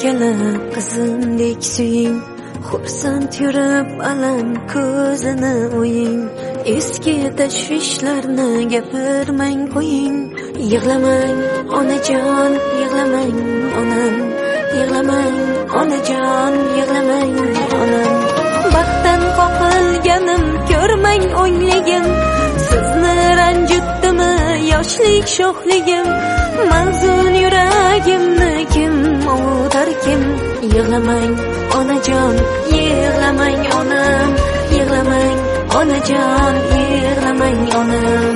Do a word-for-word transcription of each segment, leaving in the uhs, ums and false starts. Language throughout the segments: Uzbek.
kelib qizimdek suying, xursand yurib alam ko'zini o'ying, eski tashvishlarni gapirmang qo'ying. Yig'lamang onajon, yig'lamang onam, yig'lamang onajon, yig'lamang onam. Baxtdan qoqilganim ko'rmang o'ngligim, sizni ranjitdimi yoshlik sho'xligim. Mahzun yuragimni kim ovutar kim? Yig'lamang onajon, yig'lamang onam, yig'lamang onajon, yig'lamang onam.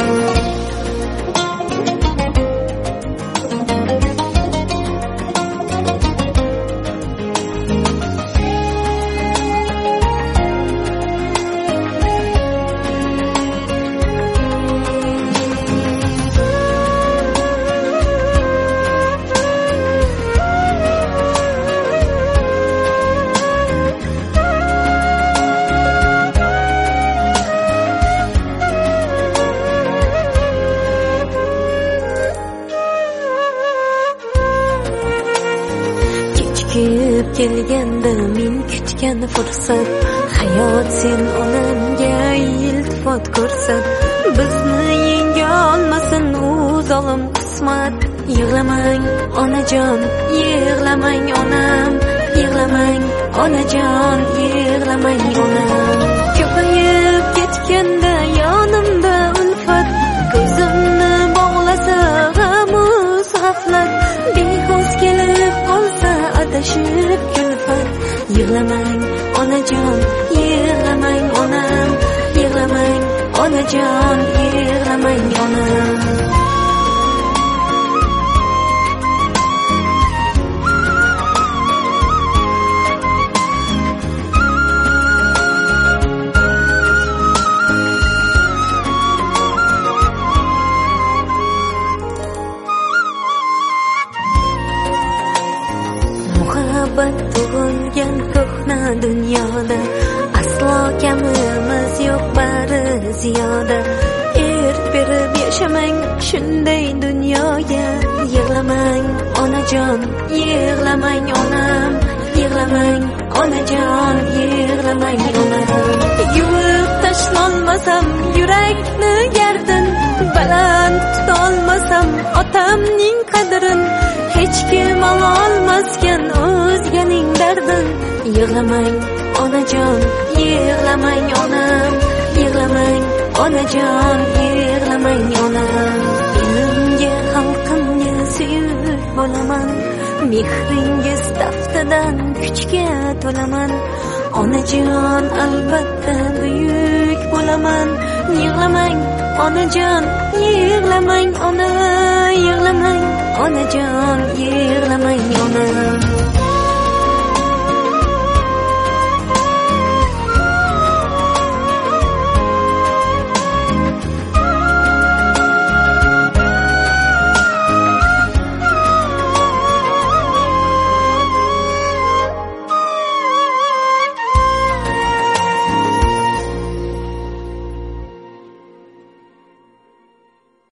Kuyib kelganda men kutgan fursat, hayot sen onamga iltifot ko'rsat. Bizni yenga olmasin u zolim qismat. Yig'lamang onajon, yig'lamang onam, yig'lamang onajon, yig'lamang onam. Ko'payib ketganda yonimda ulfat, ko'zimni bog'lasa g'amus g'aflat. Behoz kelib qolsa adashib kulfat. Yig'lamang onajon, yig'lamang onam, yig'lamang onajon, yig'lamang onam. Muhabbat tug'ilgan ko'hna dunyoda, aslo kamimiz yo'q, bari ziyoda. Erk berib yashamang shunday dunyoga. Yig'lamang onajon, yig'lamang onam, yig'lamang onajon, yig'lamang onam. Yuvib tashlolmasam yurakni gardin, baland tutolmasam otamning qadrin, hech kim ololmaskan o'zganing dardin. Yig'lamang onajon, yig'lamang onam, yig'lamang onajon, yig'lamang onam. Elimga xalqimga suyuk bo'laman, mehringiz taftidan kuchga to'laman. Onajon albatta buyuk bo'laman. Yig'lamang onajon, yig'lamang ona, yig'lamang onajon, yig'lamang ona.